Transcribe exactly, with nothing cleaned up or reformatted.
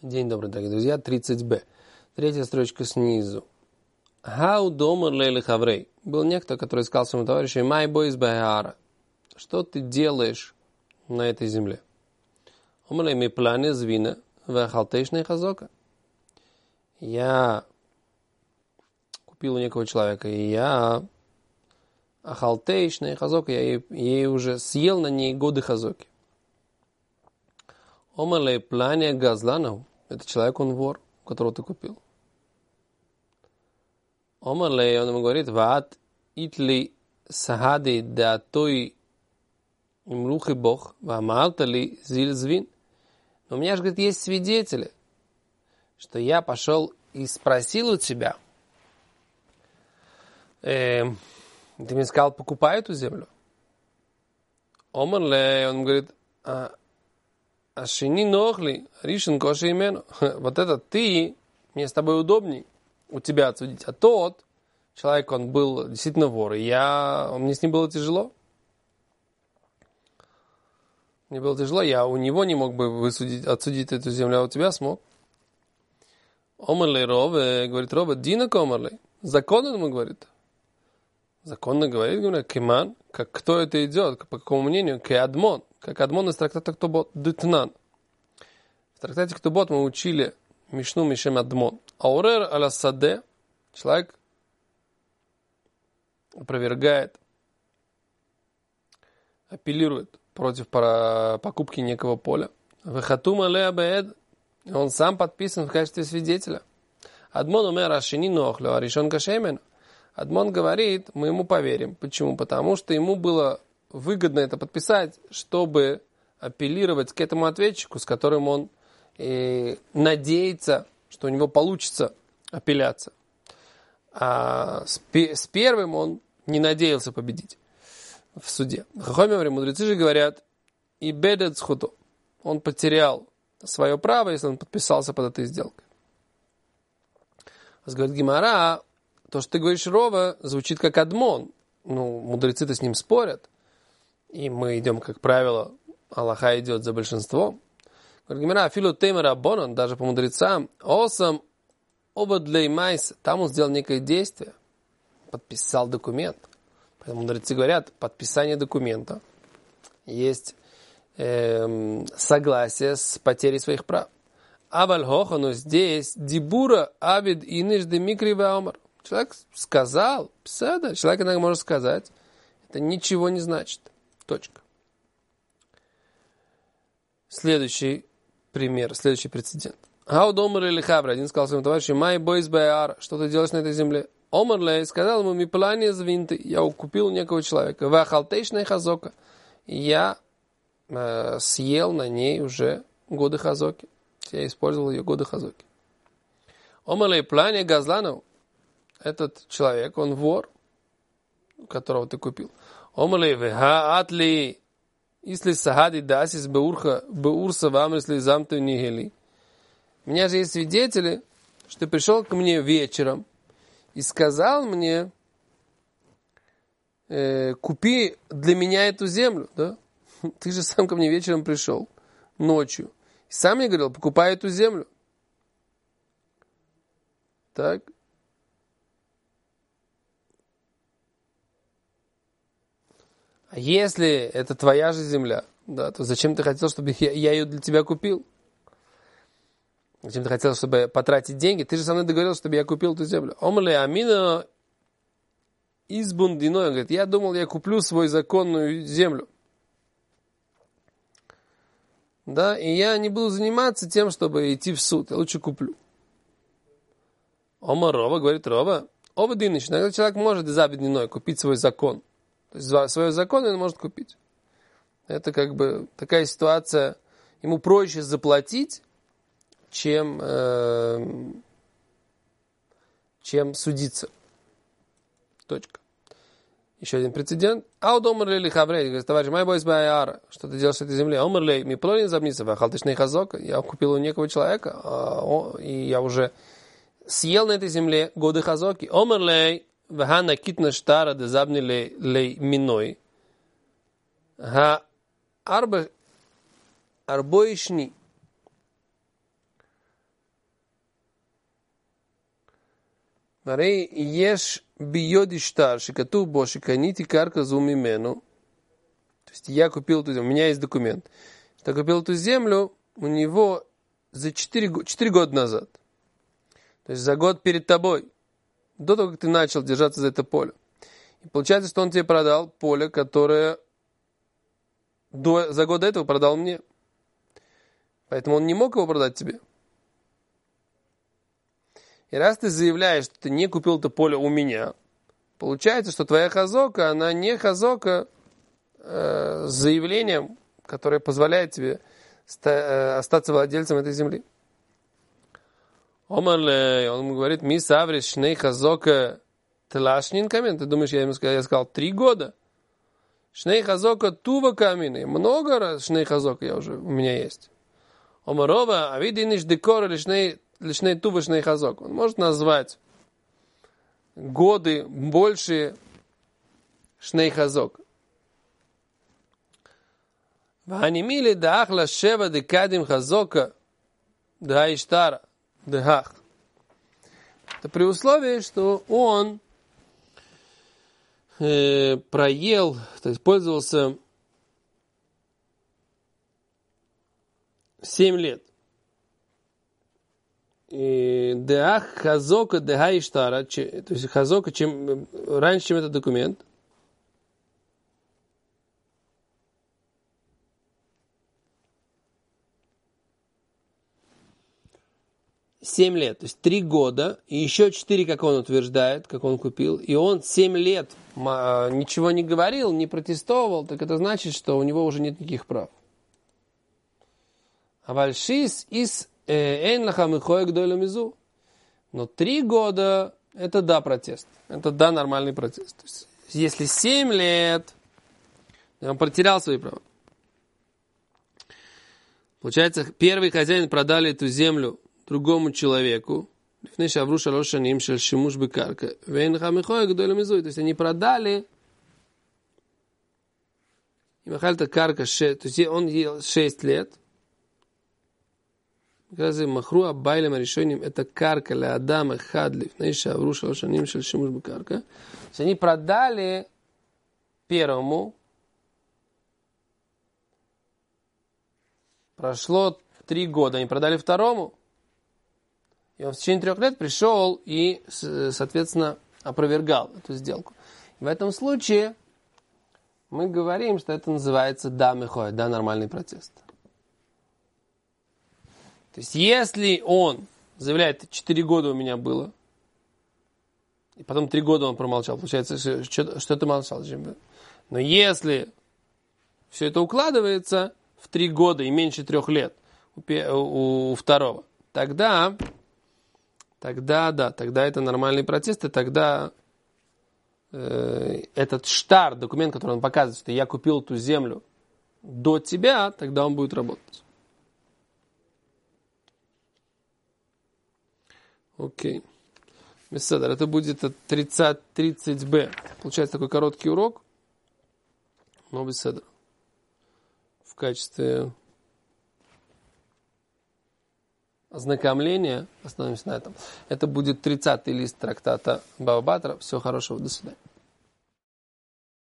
День добрый, дорогие друзья. тридцать бэ. Третья строчка снизу. Хау домар лейли хаврей. Был некто, который сказал своему товарищу: «Май бойс бэяра». Что ты делаешь на этой земле? Омалей ми плане звина вэхалтейшная хазока. Я купил у некого человека, и я ахалтейшная хазока, я ей, ей уже съел на ней годы хазоки. Омалей плане газланов. Это человек, он вор, которого ты купил. Омалей, он ему говорит: «Ваат итли сагади да той имлухи бог, вамалтали зильзвин». Но у меня же, говорит, есть свидетели, что я пошел и спросил у тебя. Э, ты мне сказал, покупай эту землю. Омалей, он говорит: а Ашини нохли, ришен коши имену. Вот это ты, мне с тобой удобней у тебя отсудить. А тот человек, он был действительно вор, и я, мне с ним было тяжело. Мне было тяжело, я у него не мог бы высудить, отсудить эту землю, а у тебя смог. Омерлей Рове, говорит Рове, Дина Комерлей. Законно ему говорит. Законно говорит, говорит, Кеман, как кто это идет, по какому мнению, Кеадмон. Как Адмон из трактата Ктубот, Дытнан. В трактате Ктубот мы учили Мишну Мишем Адмон. Аурер аля саде, человек опровергает, апеллирует против покупки некого поля. Вехатум алея беэд, он сам подписан в качестве свидетеля. Адмон умер ашини нохлю, а решен кашемен. Адмон говорит, мы ему поверим. Почему? Потому что ему было выгодно это подписать, чтобы апеллировать к этому ответчику, с которым он э, надеется, что у него получится апелляция. А с, с первым он не надеялся победить в суде. Хохомим, мудрецы же говорят, и бедет схуто. Он потерял свое право, если он подписался под этой сделкой. Говорит Гемара, то, что ты говоришь Рова, звучит как Адмон. Ну, мудрецы-то с ним спорят. И мы идем, как правило, Аллаха идет за большинством. Говорит Гемара, филу теймера бонон, даже по мудрецам, осам обадлей майс, там он сделал некое действие, подписал документ. Поэтому мудрецы говорят, подписание документа есть эм, согласие с потерей своих прав. Абаль хоха, но здесь дибура абид иниш де микри ваомар. Человек сказал, псада, человек иногда может сказать, это ничего не значит. Точка. Следующий пример, следующий прецедент. Хауд омар или хавра. Один сказал своему товарищу, май бойс бэяр, что ты делаешь на этой земле? Омар лей сказал ему, ми плане звинты, я купил у некого человека. Вахалтейшная хазока. Я э, съел на ней уже годы хазоки. Я использовал ее годы хазоки. Омар лей плане газланов. Этот человек, он вор, которого ты купил. Омалей веха атли, если сагади дасис беурха беурса вам, если замты нигели. У меня же есть свидетели, что ты пришел ко мне вечером и сказал мне, э, купи для меня эту землю, да? Ты же сам ко мне вечером пришел, ночью. И сам мне говорил, покупай эту землю. Так. А если это твоя же земля, да, то зачем ты хотел, чтобы я, я ее для тебя купил? Зачем ты хотел, чтобы потратить деньги? Ты же со мной договорился, чтобы я купил эту землю. Омле амина избундиной. Он говорит, я думал, я куплю свою законную землю. Да, и я не буду заниматься тем, чтобы идти в суд. Я лучше куплю. Ома Рова, говорит Рова, Ова Дыныч, иногда человек может из обедниной купить свой закон. То есть свой закон он может купить. Это как бы такая ситуация. Ему проще заплатить, чем, э, чем судиться. Точка. Еще один прецедент. Ауд омрлей ли хаврей. Говорит, товарищ, май бойс бэяр. Что ты делаешь с этой землей? Омрлей, ми плонин забниться. Вахалтышный хазок. Я купил у некого человека, и я уже съел на этой земле годы хазоки. Омрлей. Вахана китна штара де забни лей миной. Ха арба арбоишни Марей еш биоди штар, шикату боши канити карка зумимену. То есть я купил эту землю, у меня есть документ. Что я купил эту землю у него за четыре года назад. То есть за год перед тобой. До того, как ты начал держаться за это поле. И получается, что он тебе продал поле, которое до, за год до этого продал мне. Поэтому он не мог его продать тебе. И раз ты заявляешь, что ты не купил это поле у меня, получается, что твоя хазока, она не хазока э, с заявлением, которое позволяет тебе ста, э, остаться владельцем этой земли. Омарле, он ему говорит, ми савриш шней хазока тлашнин камин. Ты думаешь, я ему сказал, я сказал три года? Шней хазока тува камины. Много раз шней хазока я уже, у меня есть. Омарова, а видишь декора лишней лишней тува шней хазок. Он может назвать годы больше шней хазок. Ванимили дахла шева декадим хазока да иштара дехах. Это при условии, что он э, проел, то есть пользовался семь лет. Деах хазока деха иштара, то есть хазока чем раньше, чем этот документ. Семь лет, то есть три года, и еще четыре, как он утверждает, как он купил, и он семь лет ничего не говорил, не протестовал, так это значит, что у него уже нет никаких прав. А вальшис из но три года это да протест. Это да нормальный протест. То есть, если семь лет он потерял свои права. Получается, первый хозяин продали эту землю другому человеку. То есть они продали то есть он ел шесть лет. Махру абайлем решением это карка для Адама Хадлив, наиша авруша лошаним шель шимуш бекарка. Они продали первому. Прошло три года, они продали второму. И он в течение трех лет пришел и, соответственно, опровергал эту сделку. В этом случае мы говорим, что это называется да мехой, да нормальный протест. То есть, если он заявляет, четыре года у меня было, и потом три года он промолчал, получается, что, что ты молчал? Но если все это укладывается в три года и меньше трех лет у, у, у второго, тогда, тогда, да, тогда это нормальный протест, и тогда э, этот штар, документ, который он показывает, что я купил эту землю до тебя, тогда он будет работать. Окей. Беседер, это будет тридцать тридцать бэ. Получается такой короткий урок. Но беседер. В качестве ознакомления остановимся на этом. Это будет тридцатый лист трактата Бава Батра. Всего хорошего. До свидания.